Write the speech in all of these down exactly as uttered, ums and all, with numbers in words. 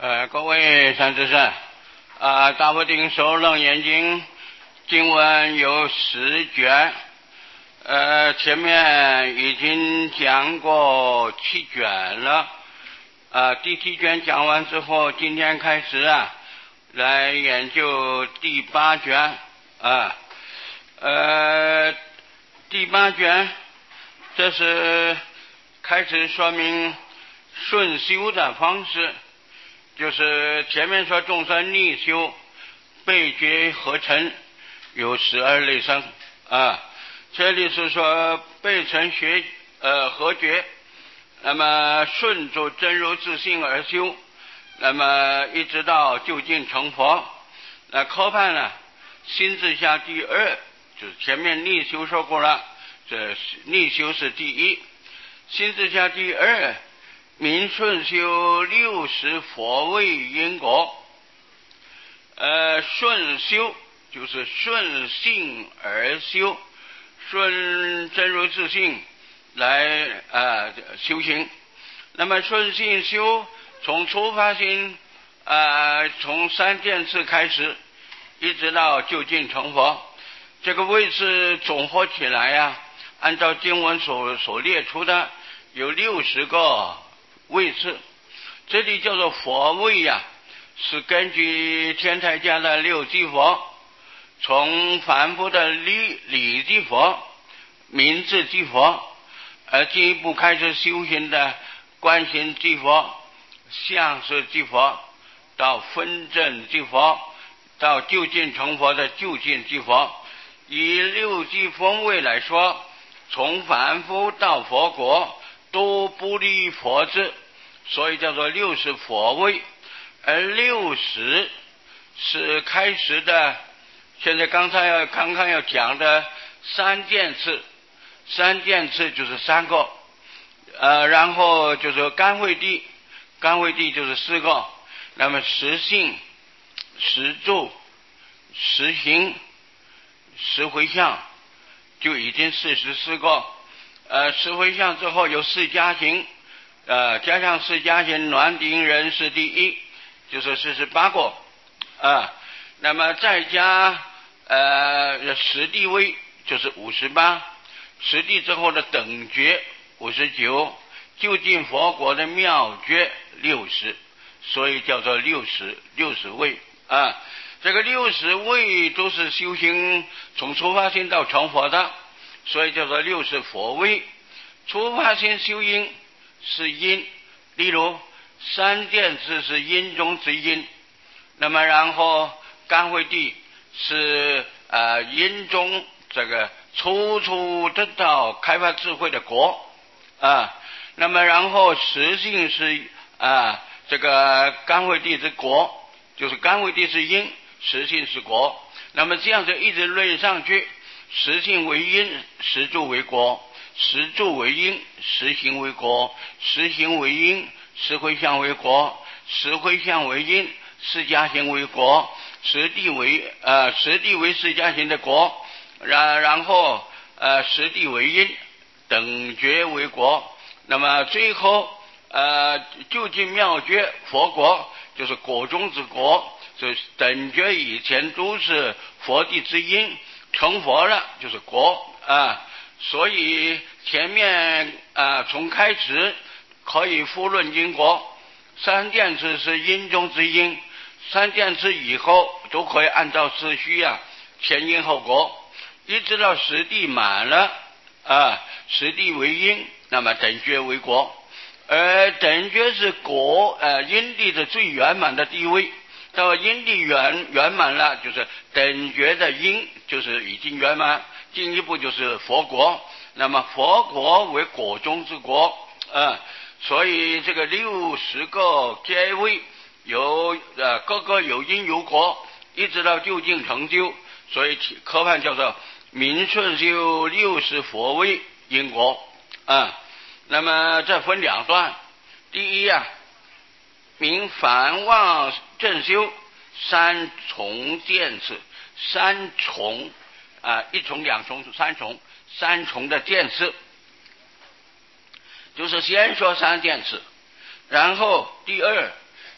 呃，各位善知识，啊、呃，大佛定首楞严经经文有十卷，呃，前面已经讲过七卷了，啊、呃，第七卷讲完之后，今天开始啊，来研究第八卷，啊，呃，第八卷，这是开始说明顺修的方式。就是前面说众生逆修背觉合成有十二类生啊，这里是说背成学呃合觉，那么顺着真如自性而修，那么一直到究竟成佛。那科判呢，心智下第二，就是前面逆修说过了，这逆修是第一，心智下第二。明顺修六十佛位因果，呃，顺修就是顺性而修，顺真如自性来呃修行。那么顺性修，从初发心，呃，从三件次开始，一直到究竟成佛，这个位置总合起来呀、啊，按照经文所所列出的有六十个位次，这里叫做佛位呀、啊，是根据天台家的六地佛，从凡夫的理理地佛、明智地佛，而进一步开始修行的观行地佛、相识地佛，到分证地佛，到究竟成佛的究竟地佛。以六地风位来说，从凡夫到佛国都不离佛智，所以叫做六十佛位。而六十是开始的，现在刚才要刚刚要讲的三件次，三件次就是三个，呃，然后就是甘慧地，甘慧地就是四个，那么实性、实住、实行、实回向就已经四十四个。呃，实回向之后有四加行，呃，加上四加行，暖顶人是第一，就是四十八个啊。那么再加呃实地位就是五十八，实地之后的等觉五十九，究竟佛国的妙觉六十，所以叫做六十六十位啊。这个六十位都是修行从初发心到成佛的，所以叫做六十佛位。初发心修因是因，例如三件次是因中之因，那么然后甘慧地是呃因中这个初初得到开发智慧的果啊，那么然后实性是啊这个甘慧地之果，就是甘慧地是因，实性是果，那么这样子一直论上去，实性为因，实住为果，实住为因，实行为果，实行为因，实回向为果，实回向为因，实加行为果，实地为呃实地为实加行的果，然然后呃实地为因，等觉为果，那么最后呃究竟妙觉佛国就是果中之果，所以等觉以前都是佛地之因，成佛了就是果啊。所以前面啊从开始可以复论因果，三件次是因中之因，三件次以后都可以按照次序啊，前因后果，一直到实地满了啊，实地为因，那么等觉为果，而等觉是果呃因地的最圆满的地位，到因地圆圆满了，就是等觉的因就是已经圆满，进一步就是佛国，那么佛国为果中之国啊，所以这个六十个阶位有呃各个有因有果，一直到究竟成就，所以科判叫做明顺修六十佛位因果啊。那么这分两段，第一啊，明梵望正修三重渐次，三重啊，一重两重三重，三重的渐次，就是先说三件次，然后第二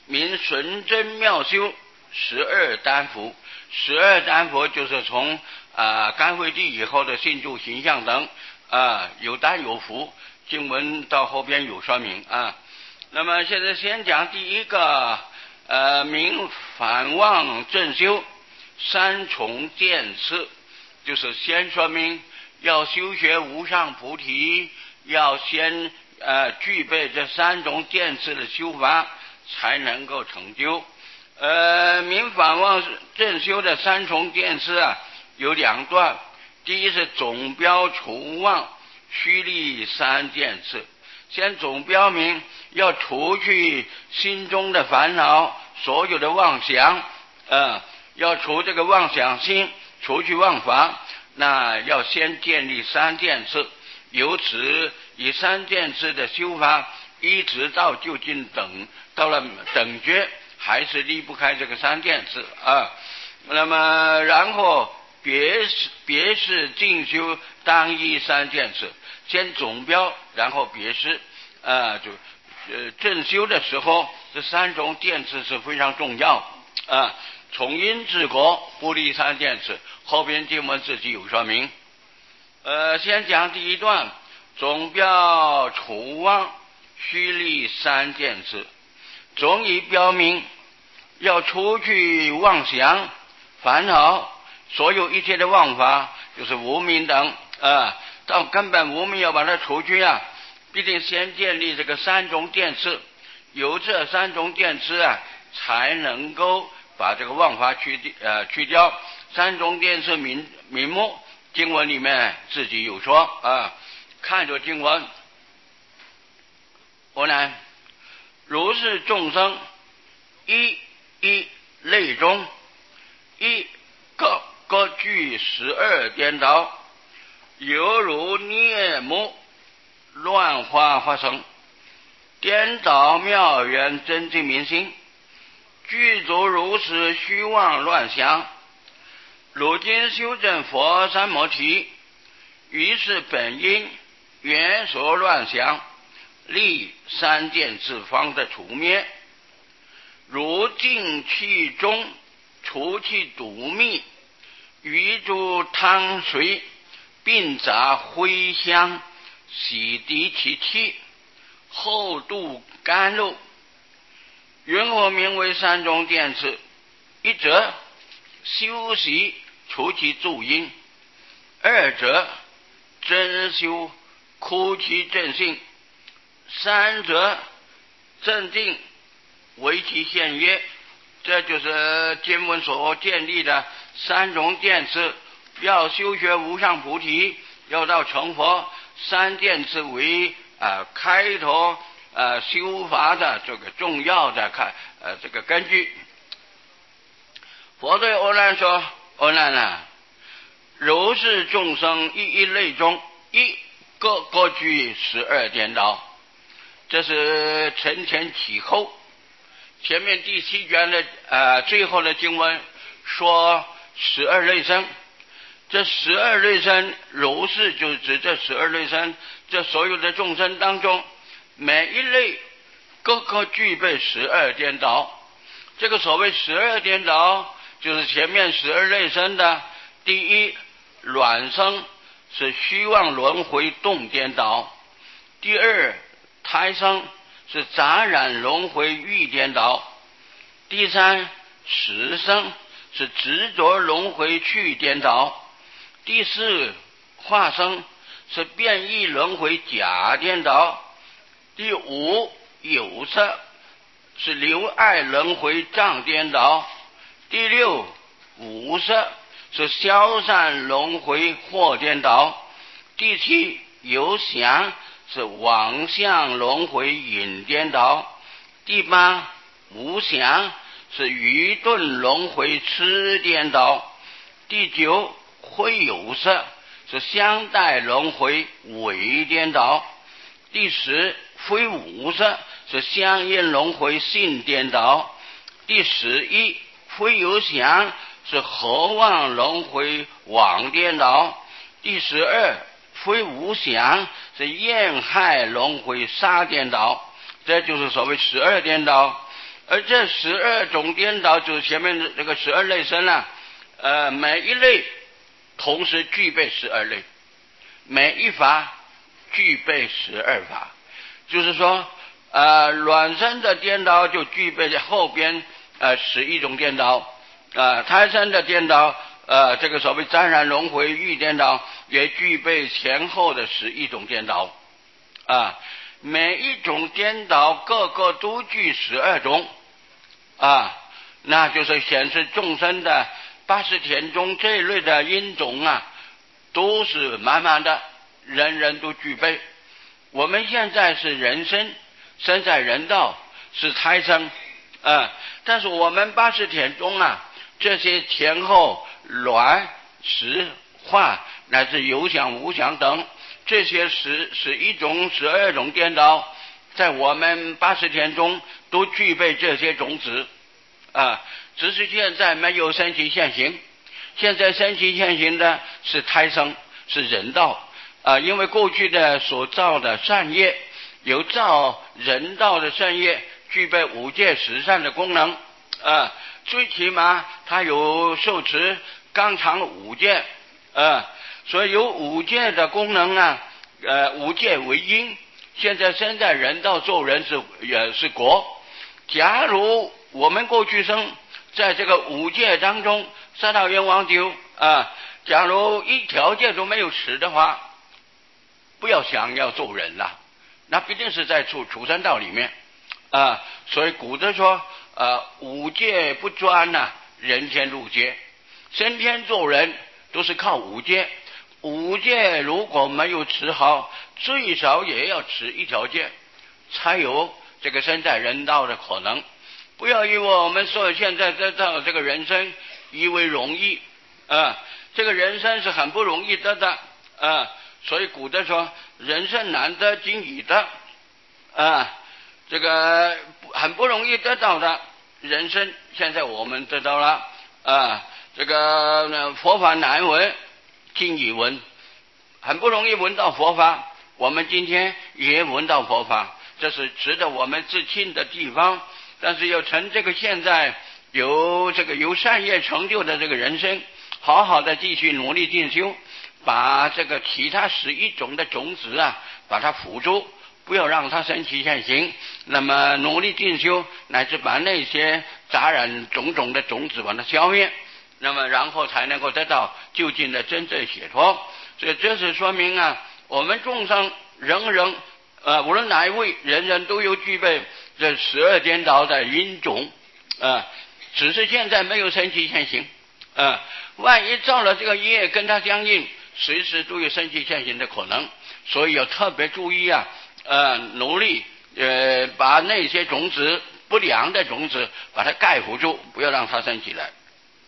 名纯真妙修十二丹佛。十二丹佛就是从啊、呃、干惠帝以后的信住形象等啊、呃、有丹有佛，经文到后边有说明啊。那么现在先讲第一个呃名反望正修三重渐次，就是先说明要修学无上菩提，要先呃具备这三种渐次的修法，才能够成就。呃，明反望正修的三重渐次啊，有两段。第一是总标除妄虚立三渐次，先总标明要除去心中的烦恼，所有的妄想，呃，要除这个妄想心，除去妄法，那要先建立三渐次，由此以三渐次的修法，一直到究竟等，到了等觉。还是离不开这个三渐次啊，那么然后别是别是进修当一三渐次，先总标，然后别是啊，就呃正修的时候，这三种渐次是非常重要啊。从因治果，不离三渐次，后边经文自己有说明。呃，先讲第一段，总标除妄虚立三渐次。总以标明要除去妄想烦恼，所有一切的妄法就是无明等啊，到根本无明要把它除去啊，必定先建立这个三种渐次，由这三种渐次啊，才能够把这个妄法去呃去掉。三种渐次名名目，经文里面自己有说啊，看着经文，我呢。如是众生，一一类中，一各各具十二颠倒，犹如孽目乱花发生，颠倒妙缘真净明心，具足如是虚妄乱想。如今修正佛三摩提，于是本因缘所乱想，立三渐次方的除灭，如净气中除去毒蜜，于诸汤水并杂灰香，洗涤其气，后度甘露。云何名为三种渐次？一者修习除其助因，二者真修枯其正性，三者正定为其现业。这就是经文所建立的三种渐次。要修学无上菩提，要到成佛，三渐次为呃开头呃修法的这个重要的开呃这个根据。佛对阿难说：阿难啊，如是众生一一类中，一各各具十二颠倒。这是承前启后。前面第七卷的呃最后的经文说十二类生，这十二类生如是就指这十二类生，这所有的众生当中，每一类各个具备十二颠倒。这个所谓十二颠倒，就是前面十二类生的第一卵生是虚妄轮回动颠倒，第二胎生是杂染轮回欲颠倒，第三识生是执着轮回去颠倒，第四化生是变异轮回假颠倒，第五有色是留爱轮回障颠倒，第六无色是消散轮回惑颠倒，第七有想是妄相轮回引颠倒，第八无想是愚钝轮回痴颠倒，第九会有色是相待轮回伪颠倒，第十非无色是相应轮回性颠倒，第十一非有想是合妄轮回妄颠倒，第十二非无想是厌害轮回杀颠倒。这就是所谓十二颠倒。 而这十二种颠倒，就是前面的这个十二类生啊，呃，每一类同时具备十二类，每一法具备十二法，就是说，呃，卵生的颠倒就具备后边呃十一种颠倒，啊、呃，胎生的颠倒，呃，这个所谓沾染轮回欲颠倒，也具备前后的十一种颠倒，啊，每一种颠倒个个都具十二种。啊，那就是显示众生的八识田中这一类的因种啊，都是满满的，人人都具备。我们现在是人生，生在人道，是胎生，啊，但是我们八识田中啊，这些前后卵实化乃至有想无想等，这些十十一种十二种颠倒，在我们八识田中都具备这些种子啊，只是现在没有升起现行。现在升起现行的是胎生，是人道啊，因为过去的所造的善业，有造人道的善业，具备五戒十善的功能啊，最起码它有受持纲常五戒啊，所以有五戒的功能啊，呃，五戒为因。现在生在人道做人是也是果。假如我们过去生在这个五戒当中，三道阎王丢啊，假如一条戒都没有持的话，不要想要做人了，那必定是在畜畜生道里面啊。所以古德说，呃，五戒不专呐、啊，人天入戒，升天做人都是靠五戒。五戒如果没有持好，最少也要持一条戒，才有这个身在人道的可能。不要以为我们说现在得到这个人生以为容易啊，这个人生是很不容易得的啊。所以古德说，人生难得今已得啊，这个很不容易得到的人生，现在我们得到了啊。这个佛法难闻，今已闻，很不容易闻到佛法，我们今天也闻到佛法，这是值得我们自信的地方。但是要趁这个现在有这个有善业成就的这个人生，好好的继续努力进修，把这个其他十一种的种子啊，把它辅助，不要让它升起现行。那么努力进修，乃至把那些杂染种种的种子把它消灭，那么然后才能够得到究竟的真正解脱。所以这是说明啊，我们众生人人呃，无论哪一位，人人都有具备这十二颠倒的因种啊，只是现在没有升起现行啊。万一造了这个业跟它相应，随时都有升起现行的可能，所以要特别注意啊，呃，努力呃把那些种子不良的种子把它盖覆住，不要让它升起来。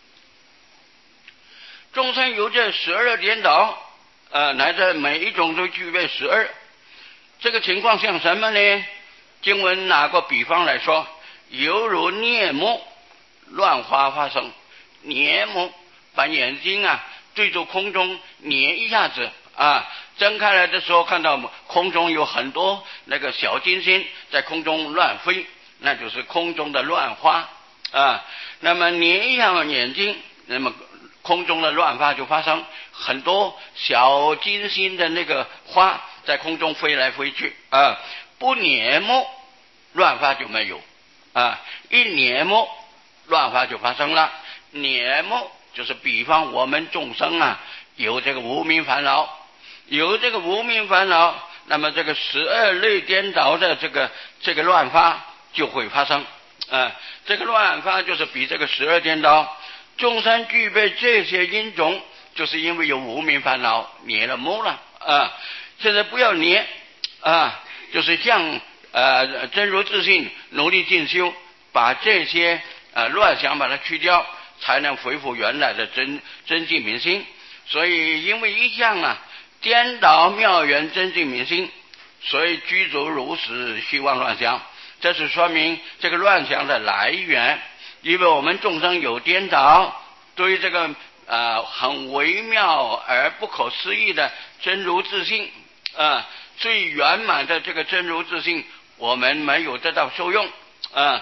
众生有这十二颠倒，呃，乃至每一种都具备十二。这个情况像什么呢？经文拿个比方来说，犹如孽目乱花发生，孽目把眼睛啊对着空中捏一下子啊，睁开来的时候看到空中有很多那个小金星在空中乱飞，那就是空中的乱花啊。那么捏一下眼睛，那么空中的乱花就发生，很多小金星的那个花在空中飞来飞去啊。不捏目乱发就没有啊，一捏目乱发就发生了。捏目就是比方我们众生啊，有这个无明烦恼，有这个无明烦恼，那么这个十二类颠倒的这个这个乱发就会发生啊。这个乱发就是比这个十二颠倒。众生具备这些因种，就是因为有无明烦恼，捏了目了啊。现在不要捏啊，就是像呃真如自信，努力进修，把这些呃乱想把它去掉，才能恢复原来的真真净明心。所以因为一向啊颠倒妙缘真净明心，所以居住如实虚妄乱想。这是说明这个乱想的来源。因为我们众生有颠倒，对于这个呃很微妙而不可思议的真如自性啊、呃，最圆满的这个真如自性，我们没有得到受用啊。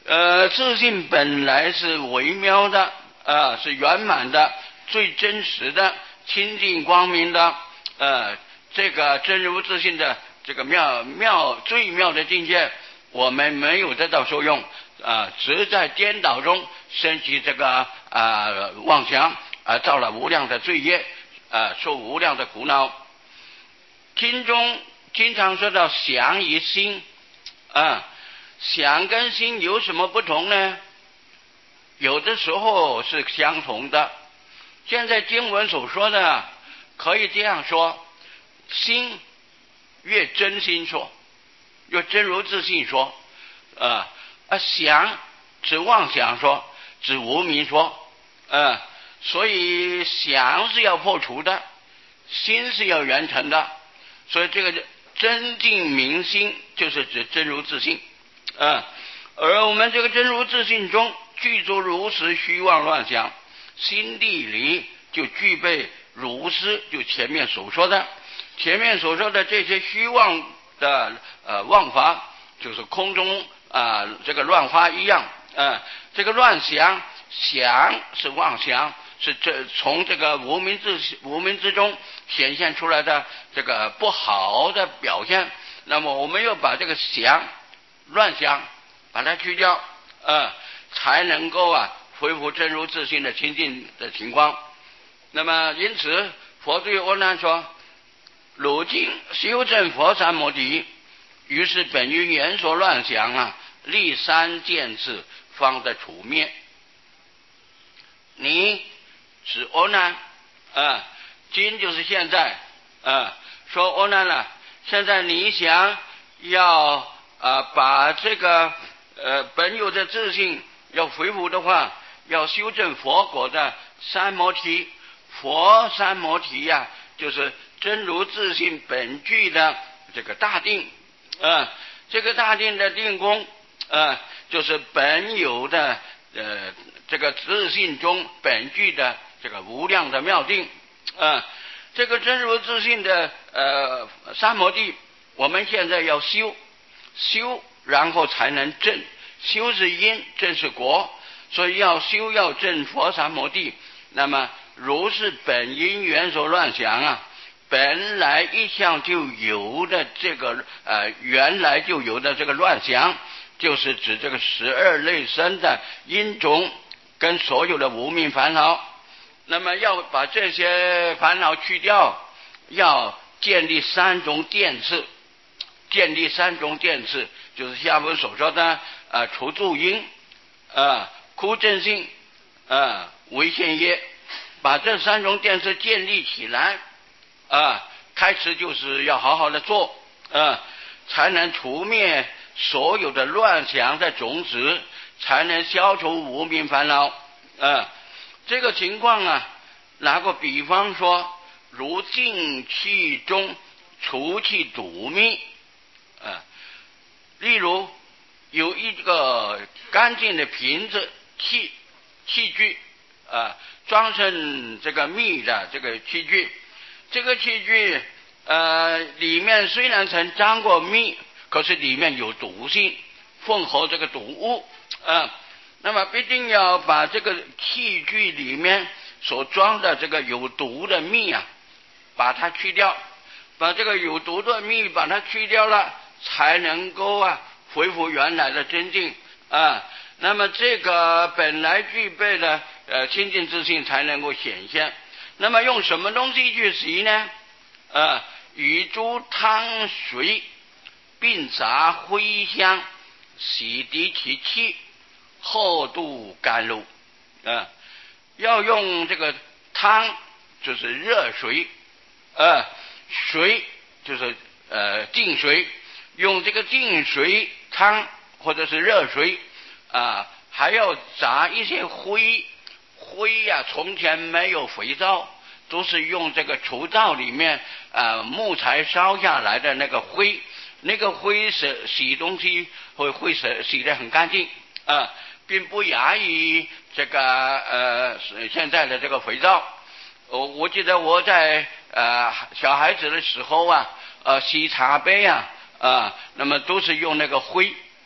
呃，自信本来是微妙的，呃，是圆满的，最真实的，清净光明的，呃，这个真如自信的这个妙妙最妙的境界，我们没有得到受用，啊、呃，只在颠倒中升起这个啊、呃、妄想，啊、呃，造了无量的罪业，啊、呃，受无量的苦恼。经中经常说到想与心，啊、呃，想跟心有什么不同呢？有的时候是相同的。现在经文所说的，可以这样说：心越真心说，越真如自信说，啊、呃、啊想指妄想说，指无明说，啊、呃，所以想是要破除的，心是要圆成的，所以这个真净明心就是指真如自信，啊、呃，而我们这个真如自信中具足如实虚妄乱想，心地里就具备如实，就前面所说的，前面所说的这些虚妄的呃妄法，就是空中啊、呃、这个乱花一样，啊、呃，这个乱想想是妄想，是这从这个无明之无明之中显现出来的这个不好的表现。那么我们要把这个想乱想把它去掉，呃，才能够啊恢复真如自信的清净的情况。那么因此佛对阿难说：如今修正佛三摩地，于是本于言说乱想啊，立三件事方得除灭。你指阿难啊、呃，今就是现在啊、呃，说阿难了，现在你想要啊、呃、把这个呃本有的自信要恢复的话，要修正佛果的三摩提。佛三摩提呀、啊，就是真如自信本具的这个大定，啊、呃，这个大定的定功，啊、呃，就是本有的呃这个自信中本具的这个无量的妙定，啊、呃，这个真如自信的呃三摩地，我们现在要修修，然后才能证。修是因，证是果，所以要修要证佛三摩地。那么如是本因缘所乱想啊，本来一向就有的这个呃原来就有的这个乱想，就是指这个十二类生的因种跟所有的无明烦恼。那么要把这些烦恼去掉，要建立三种电次，建立三种电次，就是下文所说的呃除住因，呃枯正性，呃为现业，把这三种电次建立起来，啊，开始就是要好好的做，啊，才能除灭所有的乱想的种子，才能消除无明烦恼，啊，这个情况啊，拿个比方说，如净气中除气堵密，啊，例如有一个干净的瓶子器器具，啊，装成这个蜜的这个器具，这个器具呃里面虽然曾装过蜜，可是里面有毒性，混合这个毒物，啊，那么必定要把这个器具里面所装的这个有毒的蜜啊，把它去掉，把这个有毒的蜜把它去掉了，才能够啊恢复原来的真净啊。那么这个本来具备的呃清净自信才能够显现。那么用什么东西去洗呢？呃，与诸汤水并杂灰香，洗涤其气，后度甘露。呃，要用这个汤，就是热水，呃，水就是呃净水，用这个净水汤或者是热水。啊，还要杂一些灰灰呀、啊，从前没有肥皂，都是用这个除皂里面啊木材烧下来的那个灰，那个灰洗洗东西会会洗洗得很干净啊，并不亚于这个呃现在的这个肥皂。我我记得我在呃小孩子的时候啊，呃洗茶杯啊啊，那么都是用那个灰。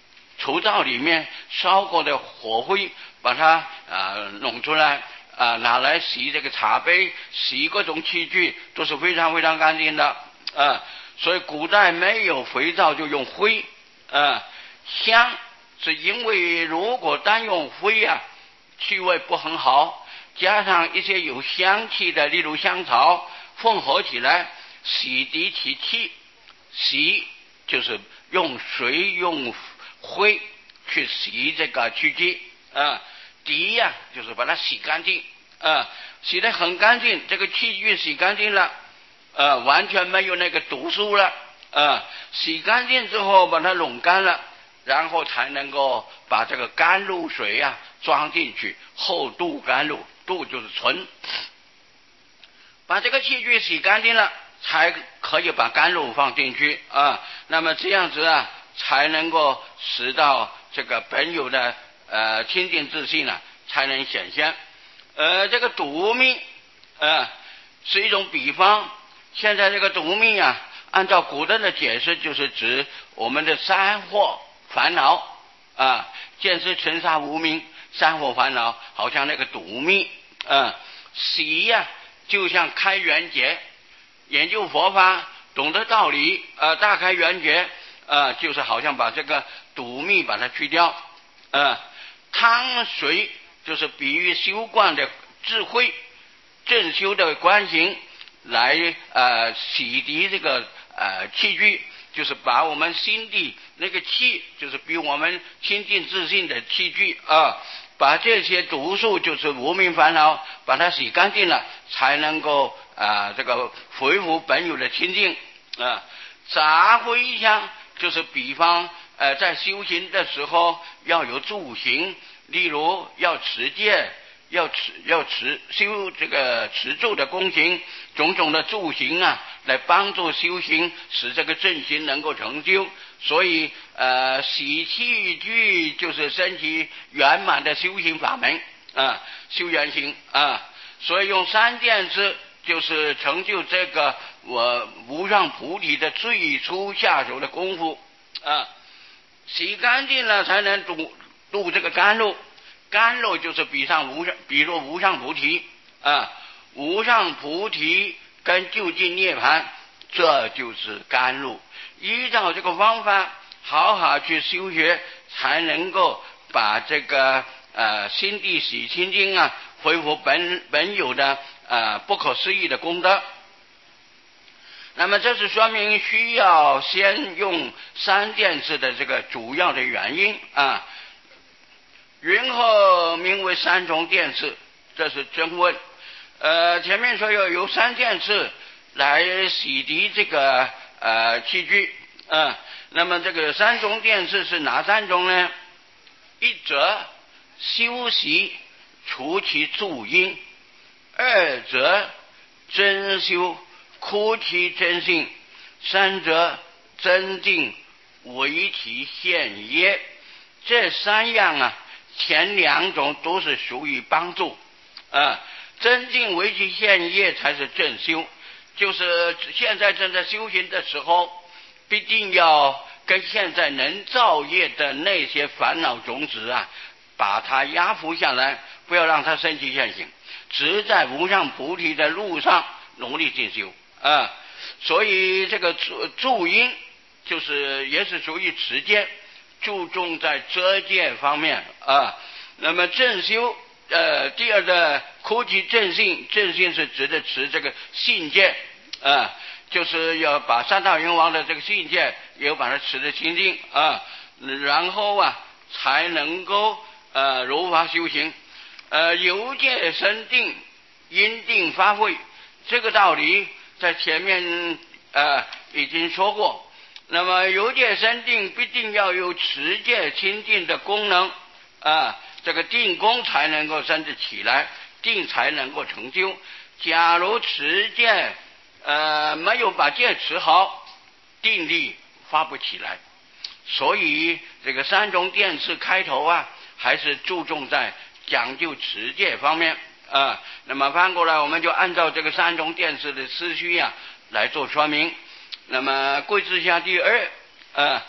炉灶里面烧过的火灰，把它啊、呃、弄出来啊、呃，拿来洗这个茶杯，洗各种器具都是非常非常干净的啊、呃。所以古代没有肥皂就用灰啊、呃。香是因为如果单用灰啊，气味不很好，加上一些有香气的，例如香草，混合起来洗涤其气。洗就是用水用灰去洗这个器具啊，涤呀就是把它洗干净啊，洗得很干净，这个器具洗干净了，呃，完全没有那个毒素了啊，洗干净之后把它弄干了，然后才能够把这个甘露水啊装进去，后渡甘露，渡就是存，把这个器具洗干净了，才可以把甘露放进去啊。那么这样子啊，才能够使到这个本有的呃清净自信啊，才能显现。呃，这个毒命呃是一种比方。现在这个毒命啊，按照古人的解释，就是指我们的三惑烦恼啊，见思尘沙无明，三惑烦恼，好像那个毒命啊，洗呀、啊。就像开圆结，研究佛法，懂得道理，呃，大开圆结，呃，就是好像把这个毒蜜把它去掉，呃，汤水就是比喻修观的智慧，正修的观行，来呃洗涤这个呃器具，就是把我们心地那个气，就是比我们清净自信的器具啊。呃把这些毒素就是无明烦恼把它洗干净了，才能够啊、呃、这个恢复本有的清净啊。杂灰香就是比方呃在修行的时候要有助行，例如要持戒，要持要持修这个持咒的功行，种种的助行啊，来帮助修行，使这个正行能够成就。所以呃洗器具就是升起圆满的修行法门啊，修圆行啊。所以用三件事就是成就这个我无上菩提的最初下手的功夫啊。洗干净了才能渡渡这个甘露，甘露就是比上无上，比如无上菩提啊，无上菩提跟究竟涅槃，这就是甘露。依照这个方法好好去修学，才能够把这个呃心地洗清净啊，恢复本本有的呃不可思议的功德。那么这是说明需要先用三件事的这个主要的原因啊。云何名为三重殿次？这是真问。呃，前面说要由三件事来洗涤这个呃器具啊。那么这个三重殿次是哪三种呢？一则修习除其助因，二则真修枯其真性，三则增进为其现业。这三样啊，前两种都是属于帮助啊，增进为其现业才是正修。就是现在正在修行的时候，必定要跟现在能造业的那些烦恼种子啊，把它压服下来，不要让它升起现行，只在无上菩提的路上努力进修啊。所以这个助助因就是也是属于持戒，注重在遮戒方面啊。那么正修呃，第二个枯其正性，正性是指的持这个信戒啊，就是要把三大愿王的这个信戒也把它持得清净啊，然后啊才能够呃如法修行。呃，由戒生定，因定发慧，这个道理在前面呃已经说过。那么由戒生定必定要有持戒清净的功能啊，这个定功才能够生得起来，定才能够成就。假如持戒呃没有把戒持好，定力发不起来。所以这个三重殿次开头啊，还是注重在讲究持戒方面啊。那么翻过来，我们就按照这个三重殿次的思绪啊来做说明。那么贵志下第二啊，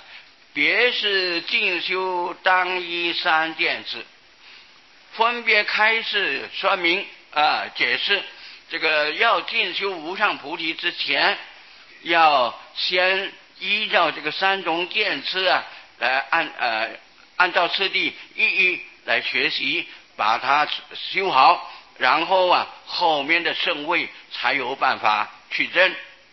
别是进修当一三件事，分别开示说明啊、呃、解释这个要进修无上菩提之前，要先依照这个三种见次啊来按呃按照次第一一来学习，把它修好，然后啊后面的圣位才有办法去证。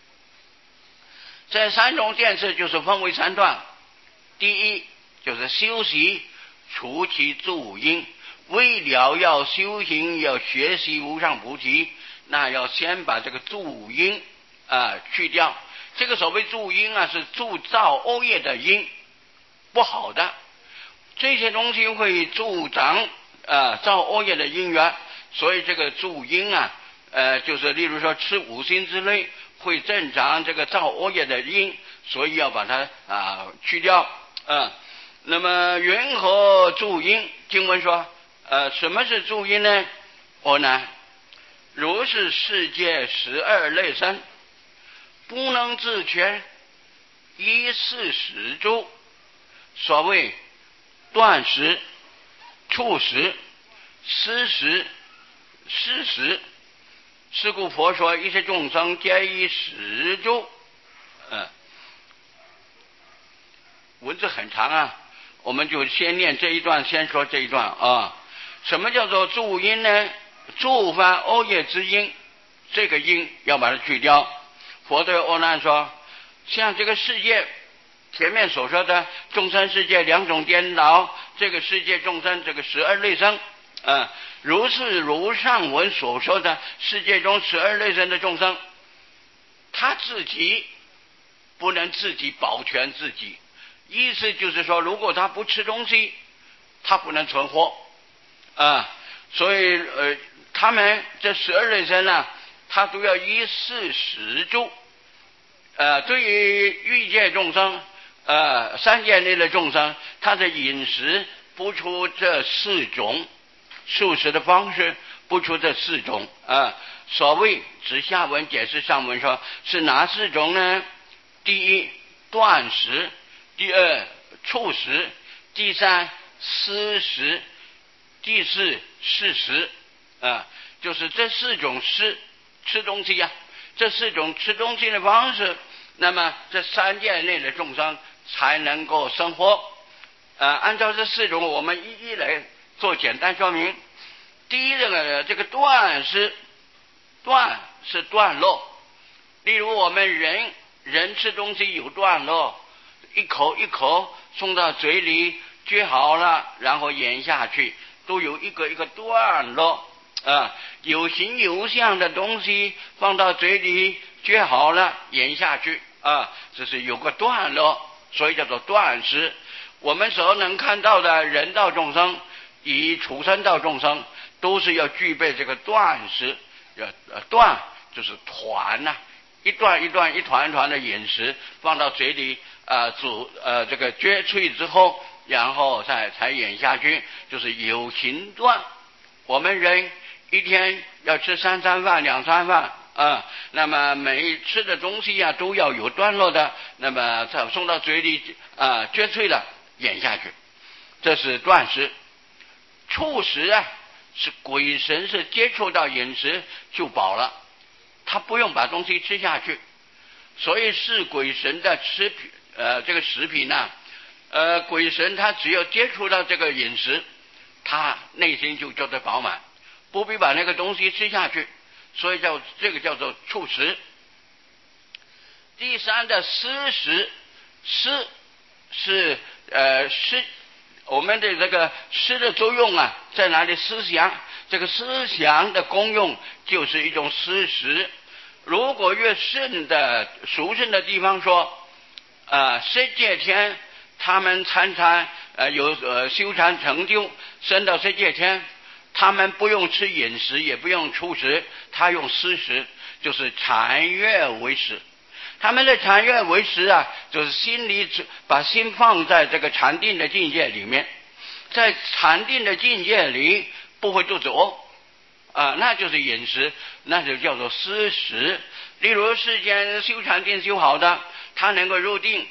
这三种见次就是分为三段，第一就是修习除其助因，为了要修行要学习无上菩提，那要先把这个助因啊、呃、去掉。这个所谓助因啊，是助造恶业的因，不好的这些东西会助长呃造恶业的因缘，所以这个助因啊，呃就是例如说吃五辛之类会增长这个造恶业的因，所以要把它啊、呃、去掉啊、呃。那么云何助因？经文说，呃，什么是助因呢？我呢，如是世界十二类生，不能自全，依四时助。所谓断食、触食、思食、施食，是故佛说一切众生皆依时助。嗯，文字很长啊，我们就先念这一段，先说这一段啊。什么叫做助因呢？助犯恶业之因，这个因要把它去掉。佛对阿难说，像这个世界前面所说的众生世界两种颠倒，这个世界众生这个十二类生啊，如是如上文所说的世界中十二类生的众生，他自己不能自己保全自己，意思就是说，如果他不吃东西，他不能存活啊。所以呃，他们这十二类生呢，他都要依四时助。呃，对于欲界众生，呃，三界内的众生，他的饮食不出这四种素食的方式，不出这四种啊、呃。所谓指下文解释上文说，是哪四种呢？第一，断食；第二，触食；第三，思食；第四，事食。啊，就是这四种吃吃东西呀、啊，这四种吃东西的方式，那么这三界内的众生才能够生活。呃，按照这四种，我们一一来做简单说明。第一，这个这个断是断是段落，例如我们人人吃东西有段落，一口一口送到嘴里撅好了，然后咽下去，都有一个一个段落啊。有形有相的东西放到嘴里撅好了，咽下去啊，这是有个段落，所以叫做断食。我们所能看到的人道众生以畜生道众生，都是要具备这个断食。呃，断就是团呐、啊，一段一段一团一团的饮食放到嘴里呃煮呃这个撅脆之后，然后再才咽下去，就是有形断。我们人一天要吃三餐饭两餐饭啊，那么每吃的东西呀、啊、都要有段落的，那么再送到嘴里啊撅脆了咽下去，这是断食。触食啊，是鬼神是接触到饮食就饱了，他不用把东西吃下去，所以是鬼神的吃品呃这个食品呢、啊，呃鬼神他只要接触到这个饮食，他内心就觉得饱满，不必把那个东西吃下去，所以叫这个叫做触食。第三的思食，思是呃思。我们的这个思的作用啊，在哪里？思想，这个思想的功用就是一种思食。如果越圣的殊胜的地方说，呃，十界天他们参禅呃有呃修禅成就，升到十界天，他们不用吃饮食，也不用触食，他用思食，就是禅悦为食。他们的禅悦为食啊，就是心里把心放在这个禅定的境界里面，在禅定的境界里不会肚子饿啊，那就是饮食，那就叫做思食。例如世间修禅定修好的，他能够入定，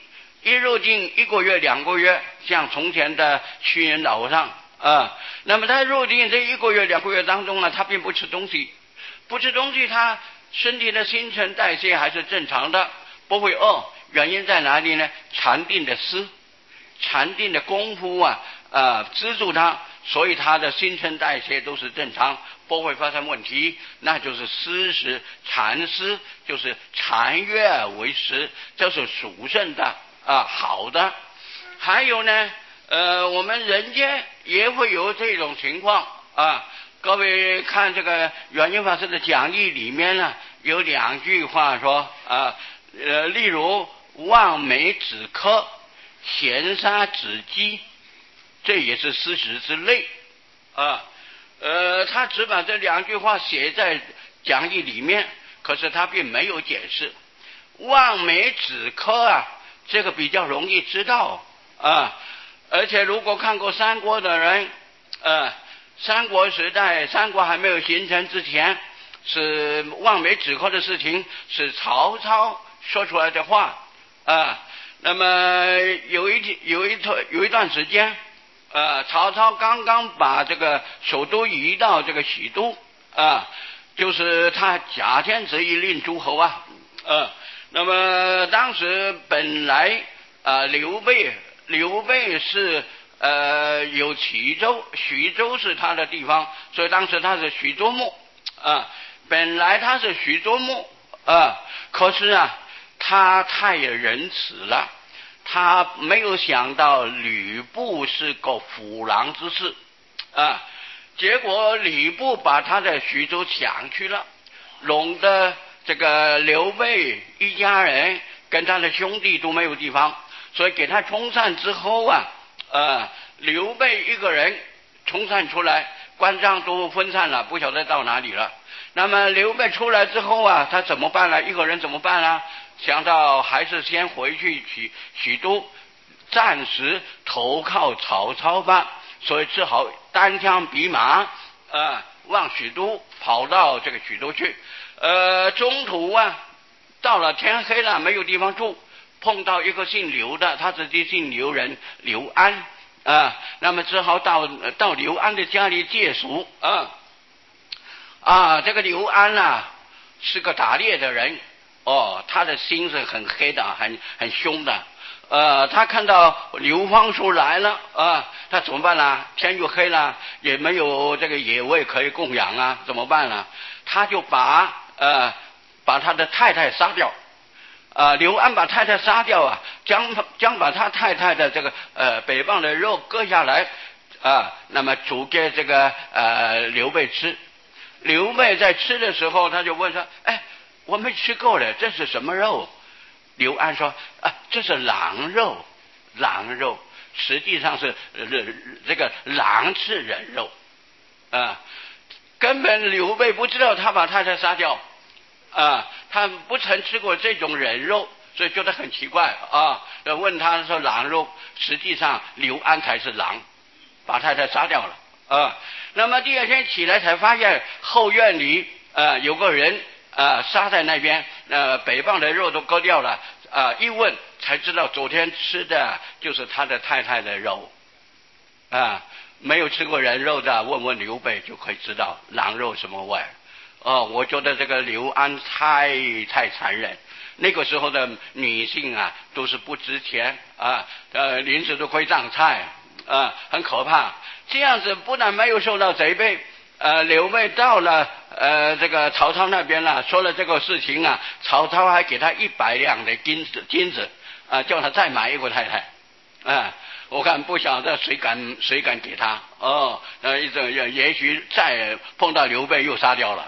一入境一个月两个月，像从前的屈原老上啊，那么他入境这一个月两个月当中呢，他并不吃东西，不吃东西，他身体的新陈代谢还是正常的，不会饿。原因在哪里呢？禅定的思，禅定的功夫啊，呃，资助他，所以他的新陈代谢都是正常，不会发生问题。那就是思时禅思，就是禅悦为食，这是属圣的啊，好的。还有呢，呃，我们人间也会有这种情况啊。各位看这个圆觉法师的讲义里面呢，有两句话说啊，呃，例如望梅止渴，咸沙止饥，这也是思食之类啊。呃，他只把这两句话写在讲义里面，可是他并没有解释。望梅止渴啊，这个比较容易知道啊。而且如果看过三国的人，呃，三国时代，三国还没有形成之前，是望梅止渴的事情，是曹操说出来的话啊。那么有一有一段有一段时间，呃，曹操刚刚把这个首都移到这个许都啊，就是他假天子以令诸侯啊，呃，那么当时本来啊，刘备刘备是呃有齐州，徐州是他的地方，所以当时他是徐州牧啊，本来他是徐州牧啊，可是啊，他太仁慈了。他没有想到吕布是个虎狼之士啊，结果吕布把他的徐州抢去了，弄得这个刘备一家人跟他的兄弟都没有地方，所以给他冲散之后啊，呃，刘备一个人冲散出来，关张都分散了，不晓得到哪里了。那么刘备出来之后啊，他怎么办呢？一个人怎么办呢？想到还是先回去许许都，暂时投靠曹操吧，所以只好单枪匹马，呃，往许都跑到这个许都去。呃，中途啊，到了天黑了，没有地方住，碰到一个姓刘的，他自己姓刘人，刘安啊，那么只好到到刘安的家里借宿啊。啊，这个刘安啊，是个打猎的人。哦，他的心是很黑的，很很凶的。呃，他看到刘方叔来了啊，他怎么办呢？天又黑了，也没有这个野味可以供养啊，怎么办呢？他就把呃把他的太太杀掉。啊，刘安把太太杀掉啊，将将把他太太的这个呃北方的肉割下来啊，那么煮给这个呃刘备吃。刘备在吃的时候，他就问说：“哎，我没吃够了，这是什么肉？”刘安说：“啊，这是狼肉，狼肉，实际上是这个狼吃人肉啊。”根本刘备不知道他把太太杀掉啊，他不曾吃过这种人肉，所以觉得很奇怪啊。问他说狼肉，实际上刘安才是狼，把太太杀掉了啊。那么第二天起来才发现后院里呃有个人呃杀在那边，呃北方的肉都割掉了啊、呃，一问才知道昨天吃的就是他的太太的肉啊、呃，没有吃过人肉的问问刘备就可以知道狼肉什么味哦。我觉得这个刘安太太残忍，那个时候的女性啊都是不值钱啊，呃临时都可以当菜啊，很可怕。这样子不但没有受到责备，呃，刘备到了呃这个曹操那边了，说了这个事情啊，曹操还给他一百两的金子，金子啊，叫他再买一个太太啊。我看不晓得谁敢谁敢给他哦，呃，一种也许再碰到刘备又杀掉了。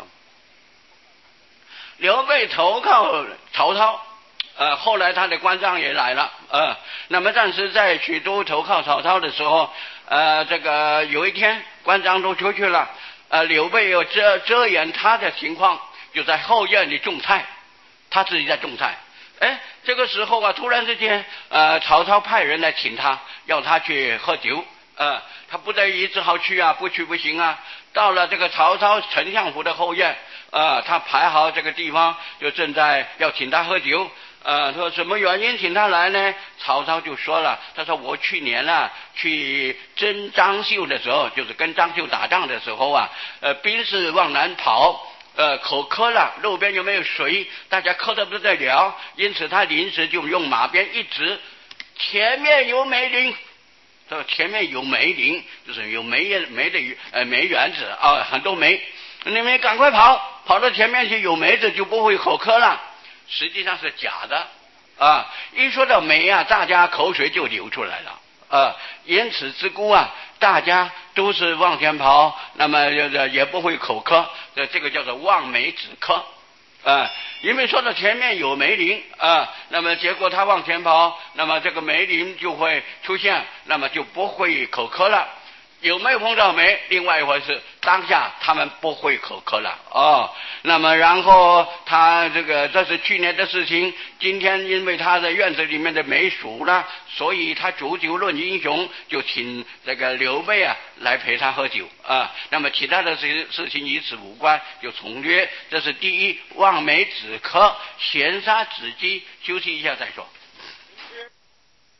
刘备投靠曹操。呃，后来他的关张也来了，呃，那么但是在许都投靠曹操的时候，呃，这个有一天关张都出去了，呃，刘备又遮遮掩他的情况，就在后院里种菜，他自己在种菜。哎，这个时候啊，突然之间，呃，曹操派人来请他，要他去喝酒，呃，他不得已只好去啊，不去不行啊。到了这个曹操丞相府的后院，呃，他排好这个地方，就正在要请他喝酒。 呃，说什么原因请他来呢？曹操就说了，他说我去年啊去征张绣的时候，就是跟张绣打仗的时候啊，呃，兵士往南跑。呃，口渴了，路边有没有水？大家渴得不得了，因此他临时就用马鞭一指，前面有梅林。这前面有梅林，就是有梅叶梅的呃梅园子啊，很多梅，你们赶快跑，跑到前面去，有梅子就不会口渴了。实际上是假的啊！一说到梅啊，大家口水就流出来了啊！因此之故啊，大家都是往前跑，那么也不会口渴，这个叫做望梅止渴啊。因为说到前面有梅林啊，那么结果他往前跑，那么这个梅林就会出现，那么就不会口渴了。有没有碰到梅？另外一回事，当下他们不会口渴了哦。那么然后他这个这是去年的事情，今天因为他的院子里面的梅熟了，所以他煮酒论英雄，就请这个刘备啊来陪他喝酒啊。那么其他的事事情与此无关，就从略。这是第一，望梅止渴，闲杀子鸡。休息一下再说。